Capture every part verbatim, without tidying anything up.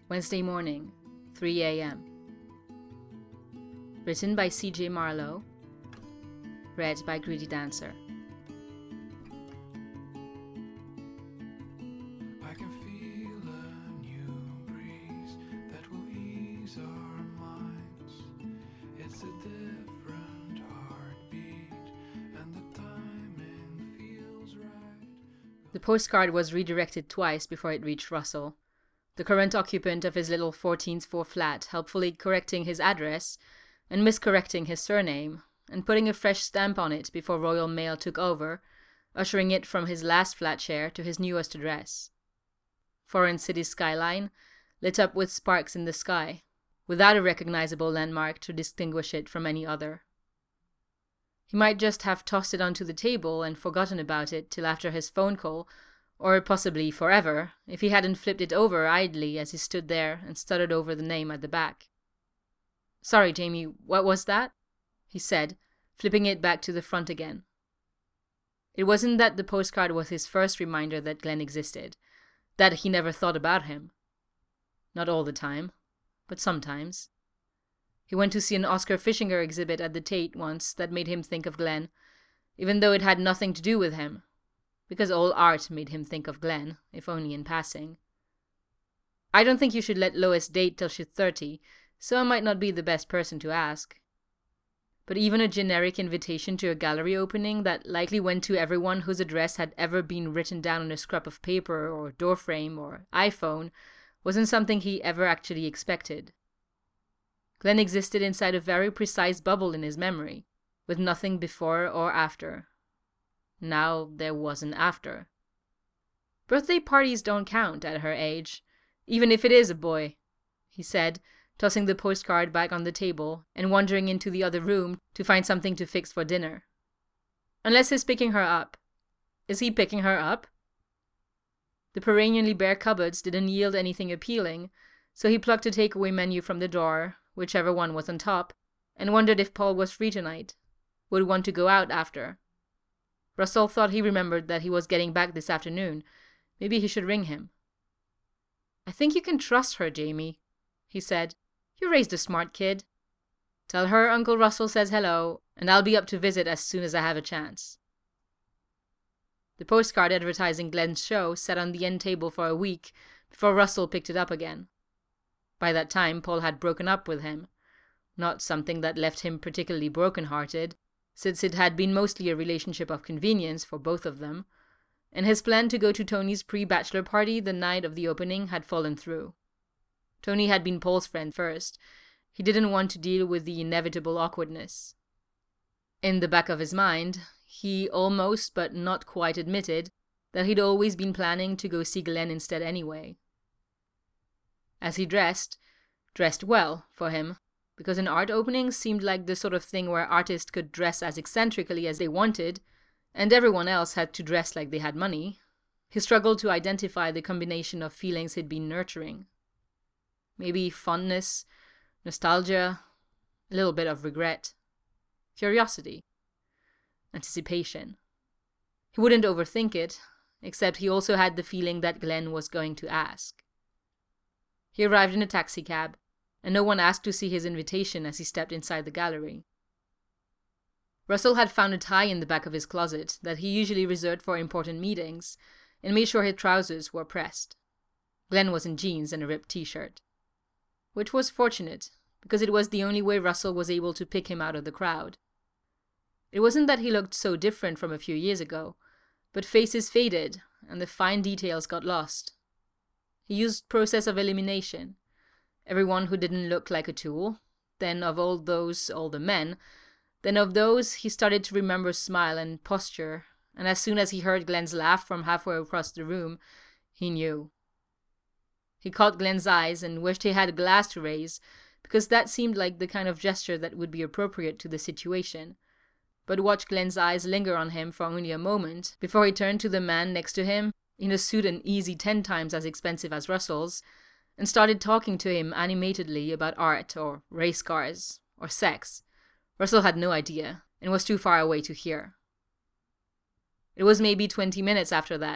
Wednesday morning, three a.m. Written by C J Marlowe. Read by Greedy Dancer. I can feel a new breeze that will ease our minds. It's a different heartbeat and the timing feels right. The postcard was redirected twice before it reached Russell, the current occupant of his little fourteenth floor flat, helpfully correcting his address and miscorrecting his surname, and putting a fresh stamp on it before Royal Mail took over, ushering it from his last flat share to his newest address. Foreign city skyline, lit up with sparks in the sky, without a recognizable landmark to distinguish it from any other. He might just have tossed it onto the table and forgotten about it till after his phone call, or possibly forever, if he hadn't flipped it over idly as he stood there and stuttered over the name at the back. "Sorry, Jamie, what was that?" he said, flipping it back to the front again. It wasn't that the postcard was his first reminder that Glenn existed, that he never thought about him. Not all the time, but sometimes. He went to see an Oscar Fischinger exhibit at the Tate once that made him think of Glenn, even though it had nothing to do with him, because all art made him think of Glenn, if only in passing. I don't think you should let Lois date till she's thirty, so I might not be the best person to ask. But even a generic invitation to a gallery opening that likely went to everyone whose address had ever been written down on a scrap of paper or doorframe or iPhone wasn't something he ever actually expected. Glenn existed inside a very precise bubble in his memory, with nothing before or after. Now there was an after. Birthday parties don't count at her age, even if it is a boy, he said, tossing the postcard back on the table and wandering into the other room to find something to fix for dinner. Unless he's picking her up. Is he picking her up? The perennially bare cupboards didn't yield anything appealing, so he plucked a takeaway menu from the drawer, whichever one was on top, and wondered if Paul was free tonight, would want to go out after. Russell thought he remembered that he was getting back this afternoon. Maybe he should ring him. "I think you can trust her, Jamie," he said. "You raised a smart kid. Tell her Uncle Russell says hello, and I'll be up to visit as soon as I have a chance." The postcard advertising Glenn's show sat on the end table for a week before Russell picked it up again. By that time, Paul had broken up with him. Not something that left him particularly broken-hearted, since it had been mostly a relationship of convenience for both of them, and his plan to go to Tony's pre-bachelor party the night of the opening had fallen through. Tony had been Paul's friend first. He didn't want to deal with the inevitable awkwardness. In the back of his mind, he almost but not quite admitted that he'd always been planning to go see Glenn instead anyway. As he dressed, dressed well for him, because an art opening seemed like the sort of thing where artists could dress as eccentrically as they wanted, and everyone else had to dress like they had money, he struggled to identify the combination of feelings he'd been nurturing. Maybe fondness, nostalgia, a little bit of regret, curiosity, anticipation. He wouldn't overthink it, except he also had the feeling that Glenn was going to ask. He arrived in a taxicab, and no one asked to see his invitation as he stepped inside the gallery. Russell had found a tie in the back of his closet that he usually reserved for important meetings, and made sure his trousers were pressed. Glenn was in jeans and a ripped t-shirt. Which was fortunate, because it was the only way Russell was able to pick him out of the crowd. It wasn't that he looked so different from a few years ago, but faces faded, and the fine details got lost. He used process of elimination. Everyone who didn't look like a tool, then of all those, all the men, then of those he started to remember smile and posture, and as soon as he heard Glenn's laugh from halfway across the room, he knew. He caught Glenn's eyes and wished he had a glass to raise, because that seemed like the kind of gesture that would be appropriate to the situation, but watched Glenn's eyes linger on him for only a moment before he turned to the man next to him, in a suit an easy ten times as expensive as Russell's, and started talking to him animatedly about art or race cars or sex. Russell had no idea and was too far away to hear. It was maybe twenty minutes after that,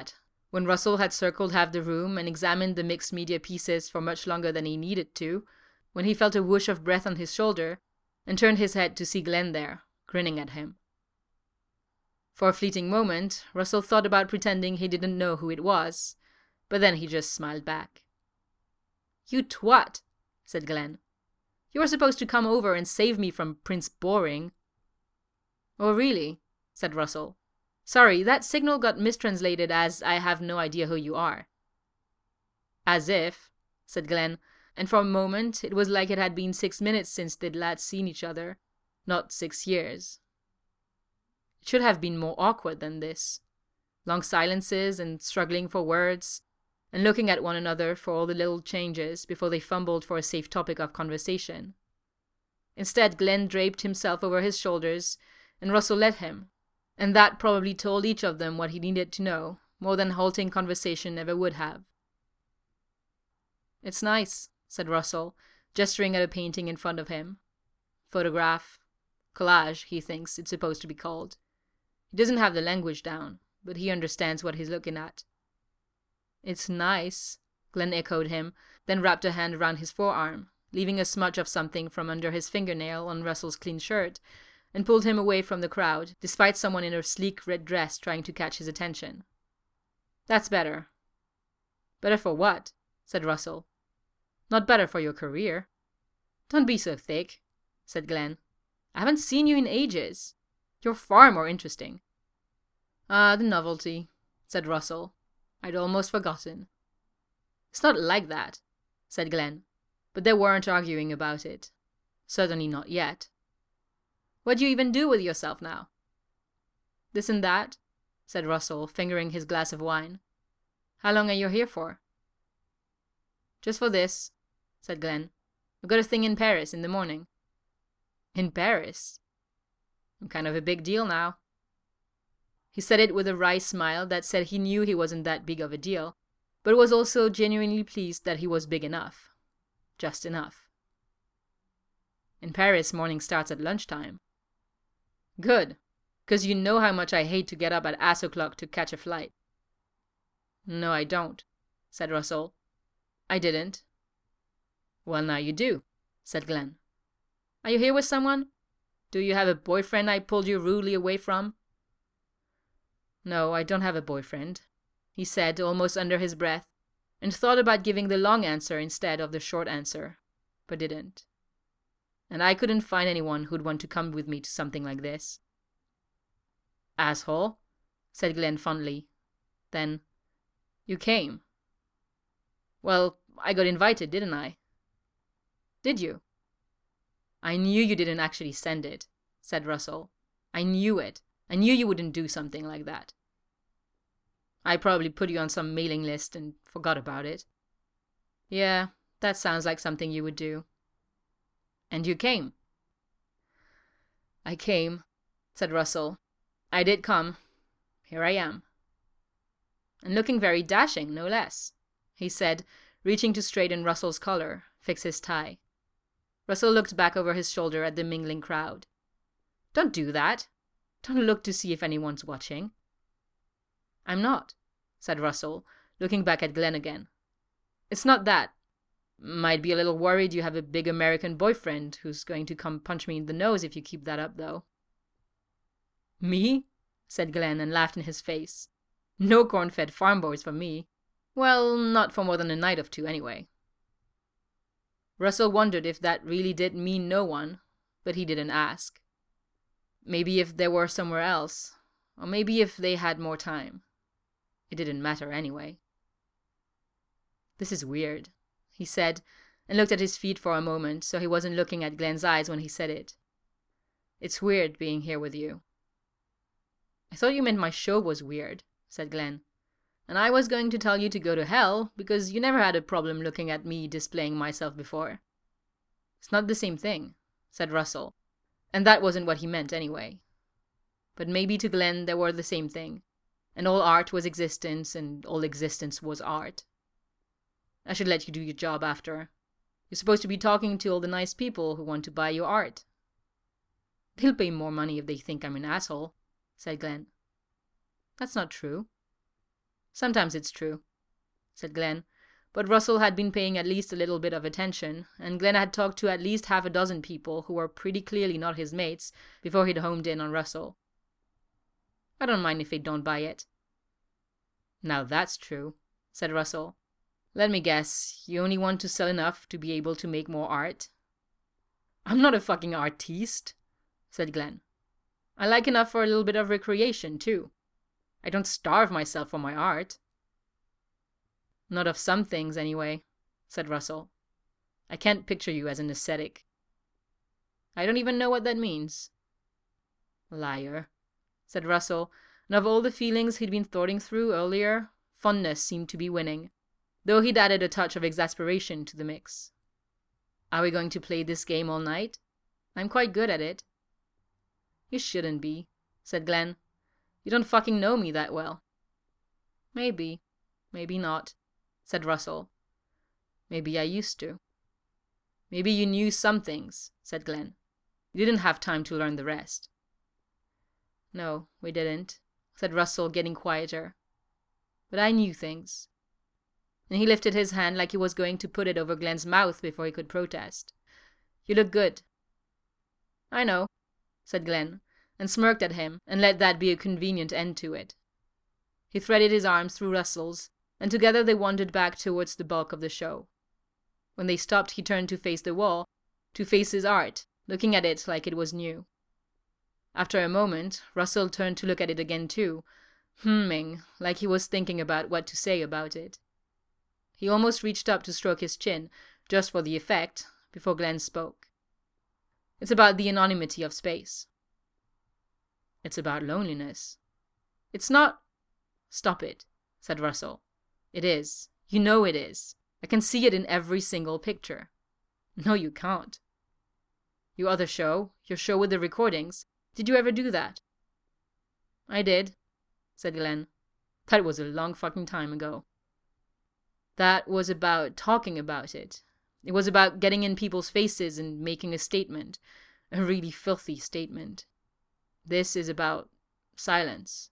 When Russell had circled half the room and examined the mixed media pieces for much longer than he needed to, when he felt a whoosh of breath on his shoulder and turned his head to see Glenn there, grinning at him. For a fleeting moment, Russell thought about pretending he didn't know who it was, but then he just smiled back. "You twat," said Glenn. "You were supposed to come over and save me from Prince Boring." "Oh, really?" said Russell. "Sorry, that signal got mistranslated as 'I have no idea who you are.'" "As if," said Glenn, and for a moment it was like it had been six minutes since they'd last seen each other, not six years. It should have been more awkward than this. Long silences and struggling for words, and looking at one another for all the little changes before they fumbled for a safe topic of conversation. Instead, Glenn draped himself over his shoulders, and Russell let him, and that probably told each of them what he needed to know, more than halting conversation ever would have. "It's nice," said Russell, gesturing at a painting in front of him. Photograph. Collage, he thinks it's supposed to be called. He doesn't have the language down, but he understands what he's looking at. "It's nice," Glenn echoed him, then wrapped a hand around his forearm, leaving a smudge of something from under his fingernail on Russell's clean shirt, and pulled him away from the crowd, despite someone in a sleek red dress trying to catch his attention. "That's better." "Better for what?" said Russell. "Not better for your career." "Don't be so thick," said Glenn. "I haven't seen you in ages. You're far more interesting." "Ah, the novelty," said Russell. "I'd almost forgotten." "It's not like that," said Glenn, but they weren't arguing about it. Certainly not yet. "What do you even do with yourself now?" "This and that," said Russell, fingering his glass of wine. "How long are you here for?" "Just for this," said Glenn. "I've got a thing in Paris in the morning." "In Paris?" "I'm kind of a big deal now." He said it with a wry smile that said he knew he wasn't that big of a deal, but was also genuinely pleased that he was big enough. Just enough. "In Paris, morning starts at lunchtime." "Good, because you know how much I hate to get up at ass o'clock to catch a flight." "No, I don't," said Russell. "I didn't." "Well, now you do," said Glenn. "Are you here with someone? Do you have a boyfriend I pulled you rudely away from?" "No, I don't have a boyfriend," he said almost under his breath, and thought about giving the long answer instead of the short answer, but didn't. "And I couldn't find anyone who'd want to come with me to something like this." "Asshole," said Glenn fondly. Then, "You came." "Well, I got invited, didn't I?" "Did you?" "I knew you didn't actually send it," said Russell. "I knew it. I knew you wouldn't do something like that." "I probably put you on some mailing list and forgot about it." "Yeah, that sounds like something you would do." "And you came." "I came," said Russell. "I did come. Here I am." "And looking very dashing, no less," he said, reaching to straighten Russell's collar, fix his tie. Russell looked back over his shoulder at the mingling crowd. "Don't do that. Don't look to see if anyone's watching." "I'm not," said Russell, looking back at Glenn again. "It's not that. Might be a little worried you have a big American boyfriend who's going to come punch me in the nose if you keep that up, though." "Me?" said Glenn and laughed in his face. "No corn-fed farm boys for me. Well, not for more than a night of two, anyway." Russell wondered if that really did mean no one, but he didn't ask. Maybe if they were somewhere else, or maybe if they had more time. It didn't matter anyway. "This is weird," he said, and looked at his feet for a moment so he wasn't looking at Glenn's eyes when he said it. "It's weird being here with you." "I thought you meant my show was weird," said Glenn. "And I was going to tell you to go to hell because you never had a problem looking at me displaying myself before." "It's not the same thing," said Russell, and that wasn't what he meant anyway. But maybe to Glenn they were the same thing, and all art was existence and all existence was art. "I should let you do your job after. You're supposed to be talking to all the nice people who want to buy your art." "They'll pay more money if they think I'm an asshole," said Glenn. "That's not true." Sometimes it's true, said Glenn. But Russell had been paying at least a little bit of attention, and Glenn had talked to at least half a dozen people who were pretty clearly not his mates before he'd homed in on Russell. I don't mind if they don't buy it. Now that's true, said Russell. Let me guess, you only want to sell enough to be able to make more art? I'm not a fucking artiste, said Glenn. I like enough for a little bit of recreation, too. I don't starve myself for my art. Not of some things, anyway, said Russell. I can't picture you as an ascetic. I don't even know what that means. Liar, said Russell, and of all the feelings he'd been thwarting through earlier, fondness seemed to be winning, though he'd added a touch of exasperation to the mix. Are we going to play this game all night? I'm quite good at it. You shouldn't be, said Glenn. You don't fucking know me that well. Maybe, maybe not, said Russell. Maybe I used to. Maybe you knew some things, said Glenn. You didn't have time to learn the rest. No, we didn't, said Russell, getting quieter. But I knew things. And he lifted his hand like he was going to put it over Glenn's mouth before he could protest. You look good. I know, said Glenn, and smirked at him, and let that be a convenient end to it. He threaded his arms through Russell's, and together they wandered back towards the bulk of the show. When they stopped, he turned to face the wall, to face his art, looking at it like it was new. After a moment, Russell turned to look at it again too, humming, like he was thinking about what to say about it. He almost reached up to stroke his chin, just for the effect, before Glenn spoke. It's about the anonymity of space. It's about loneliness. It's not... Stop it, said Russell. It is. You know it is. I can see it in every single picture. No, you can't. Your other show, your show with the recordings, did you ever do that? I did, said Glenn. That was a long fucking time ago. That was about talking about it. It was about getting in people's faces and making a statement. A really filthy statement. This is about silence.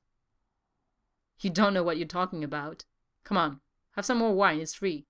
You don't know what you're talking about. Come on, have some more wine, it's free.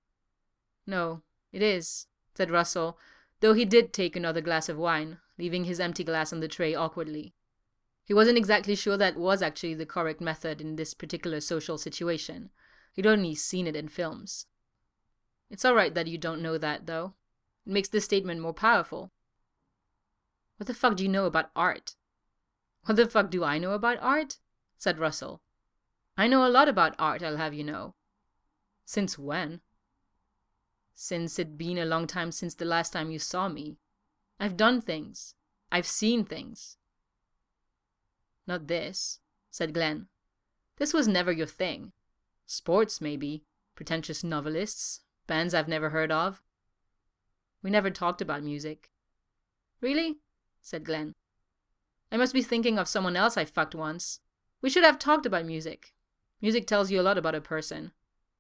No, it is, said Russell, though he did take another glass of wine, leaving his empty glass on the tray awkwardly. He wasn't exactly sure that was actually the correct method in this particular social situation. He'd only seen it in films. It's all right that you don't know that, though. It makes this statement more powerful. What the fuck do you know about art? What the fuck do I know about art? Said Russell. I know a lot about art, I'll have you know. Since when? Since it'd been a long time since the last time you saw me. I've done things. I've seen things. Not this, said Glenn. This was never your thing. Sports, maybe. Pretentious novelists. Bands I've never heard of. We never talked about music. Really? Said Glenn. I must be thinking of someone else I fucked once. We should have talked about music. Music tells you a lot about a person.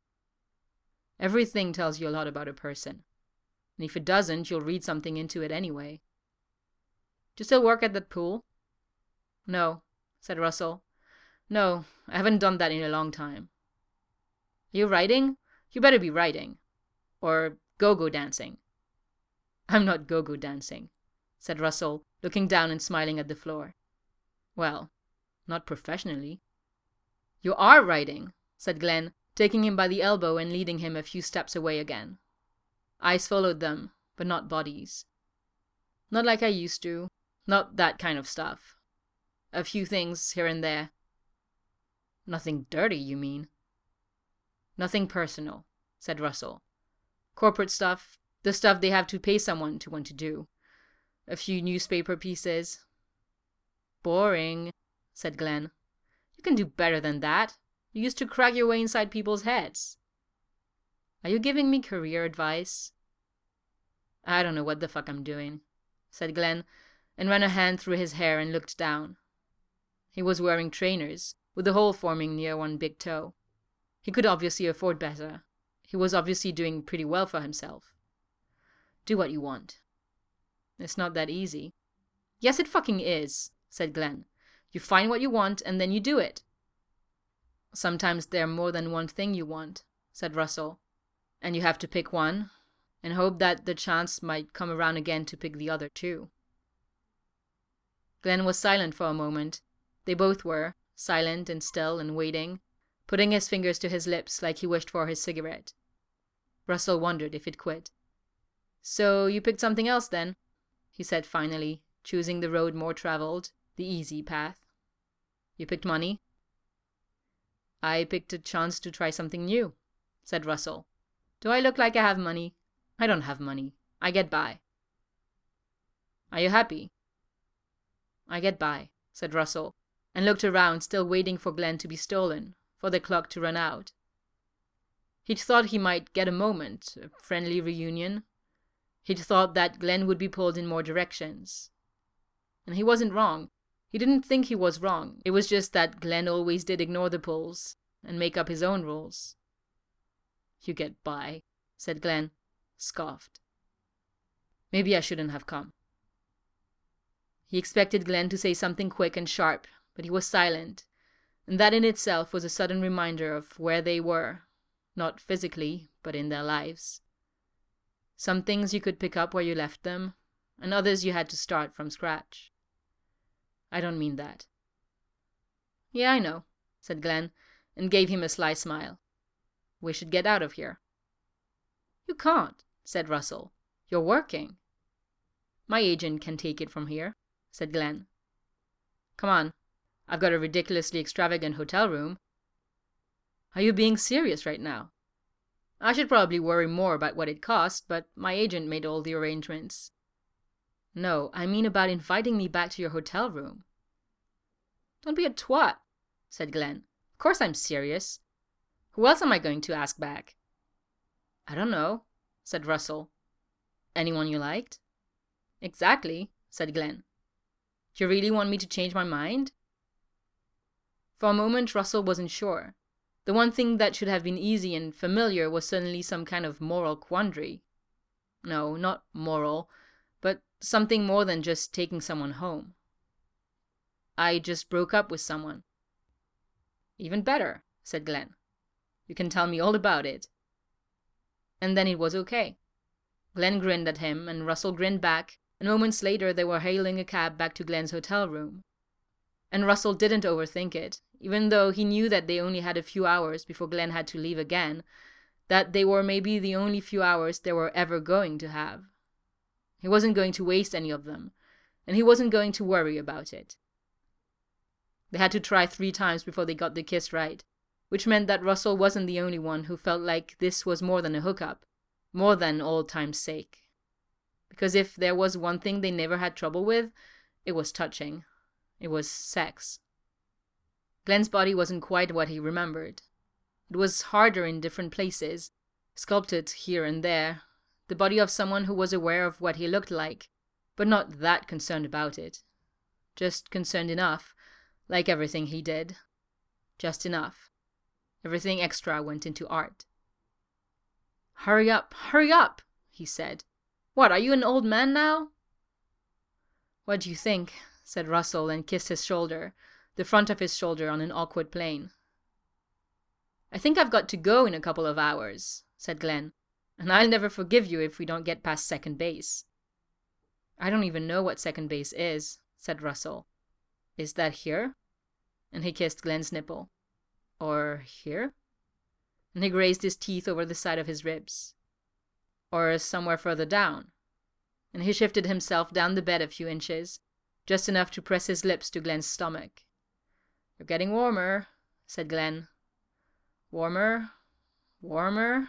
Everything tells you a lot about a person. And if it doesn't, you'll read something into it anyway. Do you still work at that pool? No, said Russell. No, I haven't done that in a long time. Are you writing? You better be writing. Or go-go dancing. I'm not go-go dancing, said Russell, looking down and smiling at the floor. Well, not professionally. You are writing, said Glenn, taking him by the elbow and leading him a few steps away again. Eyes followed them, but not bodies. Not like I used to. Not that kind of stuff. A few things here and there. Nothing dirty, you mean? Nothing personal, said Russell. Corporate stuff, the stuff they have to pay someone to want to do. A few newspaper pieces. Boring, said Glenn. You can do better than that. You used to crack your way inside people's heads. Are you giving me career advice? I don't know what the fuck I'm doing, said Glenn, and ran a hand through his hair and looked down. He was wearing trainers, with the hole forming near one big toe. He could obviously afford better. He was obviously doing pretty well for himself. Do what you want. It's not that easy. Yes, it fucking is, said Glenn. You find what you want and then you do it. Sometimes there are more than one thing you want, said Russell, and you have to pick one, and hope that the chance might come around again to pick the other too. Glenn was silent for a moment. They both were, silent and still and waiting, putting his fingers to his lips like he wished for his cigarette. Russell wondered if it quit. So you picked something else then, he said finally, choosing the road more traveled, the easy path. You picked money? I picked a chance to try something new, said Russell. Do I look like I have money? I don't have money. I get by. Are you happy? I get by, said Russell, and looked around, still waiting for Glenn to be stolen, for the clock to run out. He'd thought he might get a moment, a friendly reunion. He'd thought that Glenn would be pulled in more directions. And he wasn't wrong. He didn't think he was wrong. It was just that Glenn always did ignore the pulls and make up his own rules. You get by, said Glenn, scoffed. Maybe I shouldn't have come. He expected Glenn to say something quick and sharp, but he was silent, and that in itself was a sudden reminder of where they were, not physically, but in their lives. Some things you could pick up where you left them, and others you had to start from scratch. I don't mean that. Yeah, I know, said Glenn, and gave him a sly smile. We should get out of here. You can't, said Russell. You're working. My agent can take it from here, said Glenn. Come on, I've got a ridiculously extravagant hotel room. Are you being serious right now? I should probably worry more about what it cost, but my agent made all the arrangements. No, I mean about inviting me back to your hotel room. Don't be a twat, said Glenn. Of course I'm serious. Who else am I going to ask back? I don't know, said Russell. Anyone you liked? Exactly, said Glenn. Do you really want me to change my mind? For a moment, Russell wasn't sure. The one thing that should have been easy and familiar was suddenly some kind of moral quandary. No, not moral, but something more than just taking someone home. I just broke up with someone. Even better, said Glenn. You can tell me all about it. And then it was okay. Glenn grinned at him, and Russell grinned back, and moments later they were hailing a cab back to Glenn's hotel room. And Russell didn't overthink it, even though he knew that they only had a few hours before Glenn had to leave again, that they were maybe the only few hours they were ever going to have. He wasn't going to waste any of them, and he wasn't going to worry about it. They had to try three times before they got the kiss right, which meant that Russell wasn't the only one who felt like this was more than a hookup, more than old time's sake. Because if there was one thing they never had trouble with, it was touching. It was sex. Glenn's body wasn't quite what he remembered. It was harder in different places, sculpted here and there, the body of someone who was aware of what he looked like, but not that concerned about it. Just concerned enough, like everything he did. Just enough. Everything extra went into art. Hurry up, hurry up, he said. What, are you an old man now? What do you think? Said Russell and kissed his shoulder, the front of his shoulder on an awkward plane. I think I've got to go in a couple of hours, said Glenn, and I'll never forgive you if we don't get past second base. I don't even know what second base is, said Russell. Is that here? And he kissed Glenn's nipple. Or here? And he grazed his teeth over the side of his ribs. Or somewhere further down. And he shifted himself down the bed a few inches, just enough to press his lips to Glenn's stomach. You're getting warmer, said Glenn. Warmer, warmer.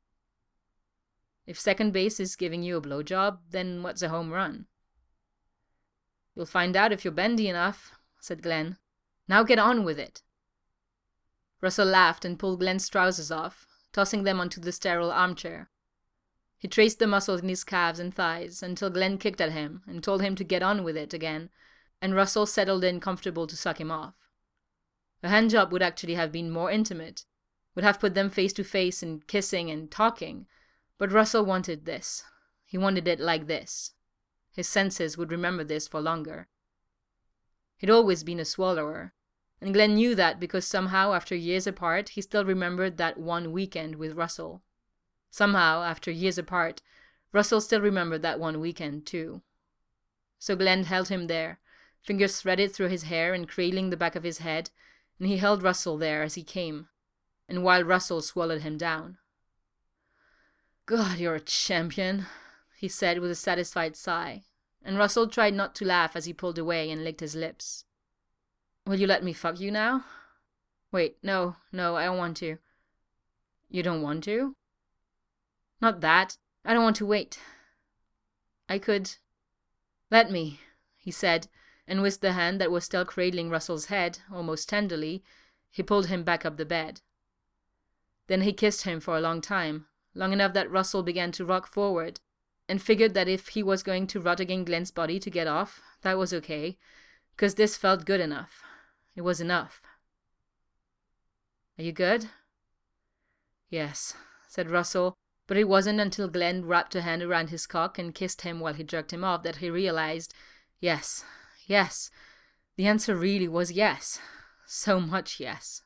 If second base is giving you a blowjob, then what's a home run? You'll find out if you're bendy enough, said Glenn. Now get on with it. Russell laughed and pulled Glenn's trousers off, tossing them onto the sterile armchair. He traced the muscles in his calves and thighs until Glenn kicked at him and told him to get on with it again, and Russell settled in comfortable to suck him off. A handjob would actually have been more intimate, would have put them face to face and kissing and talking, but Russell wanted this. He wanted it like this. His senses would remember this for longer. He'd always been a swallower. And Glenn knew that because somehow, after years apart, he still remembered that one weekend with Russell. Somehow, after years apart, Russell still remembered that one weekend too. So Glenn held him there, fingers threaded through his hair and cradling the back of his head, and he held Russell there as he came, and while Russell swallowed him down. "God, you're a champion," he said with a satisfied sigh, and Russell tried not to laugh as he pulled away and licked his lips. "Will you let me fuck you now?" "Wait, no, no, I don't want to." "You don't want to?" "Not that. I don't want to wait." "I could." "Let me," he said, and with the hand that was still cradling Russell's head, almost tenderly, he pulled him back up the bed. Then he kissed him for a long time, long enough that Russell began to rock forward, and figured that if he was going to rot against Glenn's body to get off, that was okay, because this felt good enough. It was enough. "Are you good?" "Yes," said Russell, but it wasn't until Glenn wrapped a hand around his cock and kissed him while he jerked him off that he realized, yes, yes, the answer really was yes. So much yes.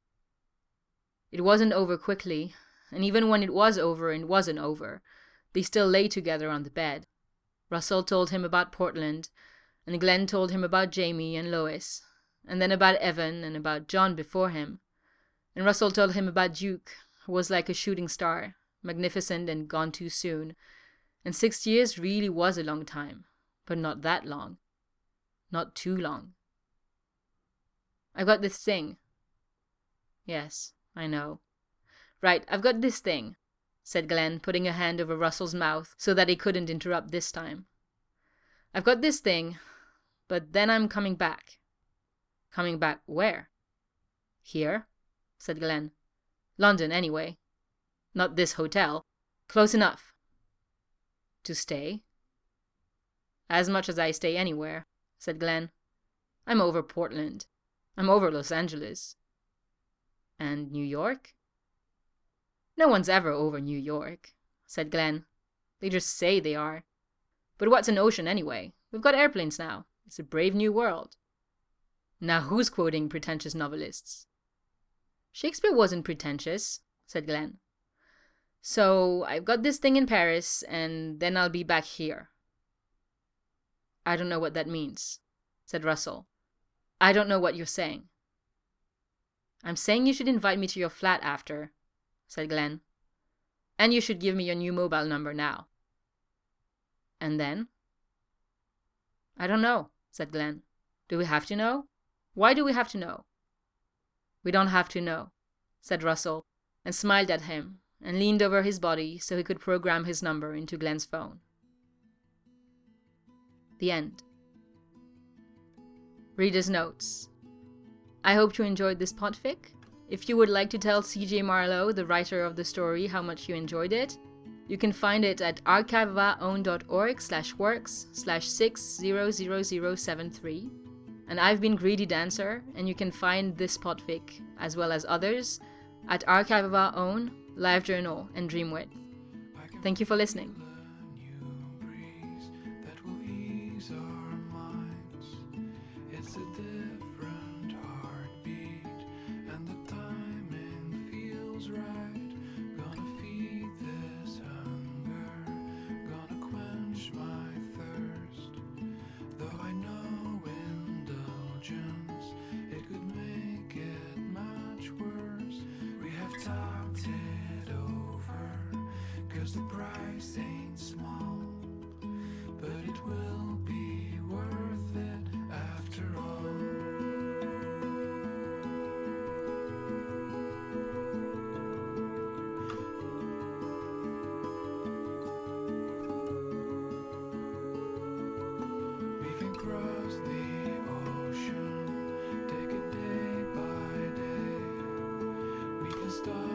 It wasn't over quickly, and even when it was over and wasn't over, they still lay together on the bed. Russell told him about Portland, and Glenn told him about Jamie and Lois, and then about Evan and about John before him. And Russell told him about Duke, who was like a shooting star, magnificent and gone too soon. And six years really was a long time, but not that long. Not too long. "I've got this thing." "Yes, I know." "Right, I've got this thing," said Glenn, putting a hand over Russell's mouth so that he couldn't interrupt this time. "I've got this thing, but then I'm coming back." "Coming back where?" "Here," said Glenn. "London, anyway. Not this hotel. Close enough." "To stay?" "As much as I stay anywhere," said Glenn. "I'm over Portland. I'm over Los Angeles." "And New York?" "No one's ever over New York," said Glenn. "They just say they are. But what's an ocean anyway? We've got airplanes now. It's a brave new world." Now who's quoting pretentious novelists? "Shakespeare wasn't pretentious," said Glenn. "So I've got this thing in Paris, and then I'll be back here." "I don't know what that means," said Russell. "I don't know what you're saying." "I'm saying you should invite me to your flat after," said Glenn. "And you should give me your new mobile number now." "And then?" "I don't know," said Glenn. "Do we have to know? Why do we have to know?" "We don't have to know," said Russell, and smiled at him, and leaned over his body so he could program his number into Glenn's phone. The end. Reader's notes. I hope you enjoyed this podfic. If you would like to tell C J Marlowe, the writer of the story, how much you enjoyed it, you can find it at archiveofofaown.org slash works slash six zero zero zero seven three. And I've been Greedy Dancer, and you can find this podfic, as well as others, at Archive of Our Own, LiveJournal, and Dreamwidth. Thank you for listening. It's a different heartbeat, and the timing feels right. Gonna feed this hunger, gonna quench my thirst. Though I know indulgence, it could make it much worse. We have talked it over, 'cause the price ain't small, but it will be worth it after all. We can cross the ocean, take it day by day. We can start